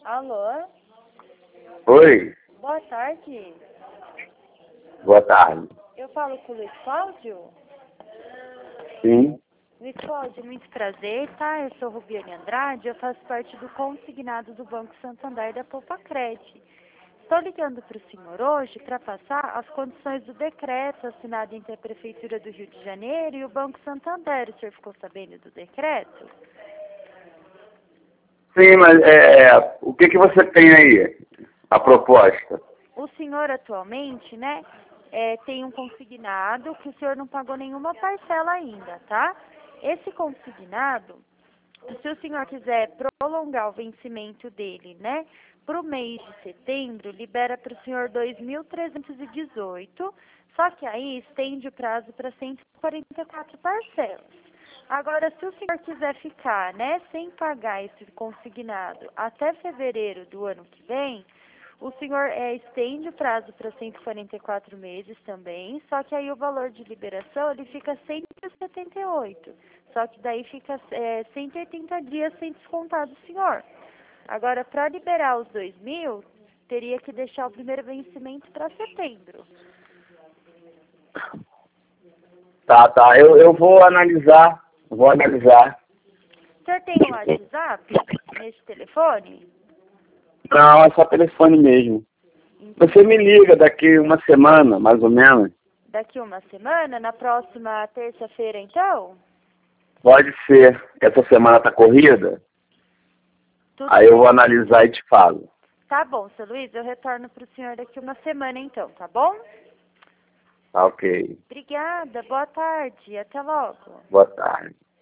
Alô? Oi, Boa tarde. boa tarde. Eu falo com o Luiz Cláudio? Sim, Luiz Cláudio, muito prazer, tá? Eu sou Rubiane Andrade, eu faço parte do consignado do Banco Santander da Poupa-Cred. Estou ligando para o senhor hoje para passar as condições do decreto assinado entre a Prefeitura do Rio de Janeiro e o Banco Santander. O senhor ficou sabendo do decreto? sim, mas o que você tem aí? A proposta? O senhor atualmente, né, tem um consignado que o senhor não pagou nenhuma parcela ainda, tá? Esse consignado, se o senhor quiser prolongar o vencimento dele, né, para o mês de setembro, libera para o senhor 2.318, só que aí estende o prazo para 144 parcelas. Agora, se o senhor quiser ficar, né, sem pagar esse consignado até fevereiro do ano que vem, o senhor estende o prazo para 144 meses também, só que aí o valor de liberação ele fica 178. Só que daí fica 180 dias sem descontar do senhor. Agora, para liberar os 2.000, teria que deixar o primeiro vencimento para setembro. Tá, eu vou analisar, O senhor tem um WhatsApp nesse telefone? Não, é só telefone mesmo. Você me liga daqui uma semana, mais ou menos. Daqui uma semana, na próxima terça-feira, então? Pode ser. Essa semana tá corrida? Tudo Aí eu vou bem. analisar e te falo. Tá bom, seu Luiz, eu retorno para o senhor daqui uma semana, então, tá bom? Tá ok. Obrigada, boa tarde, até logo. Boa tarde.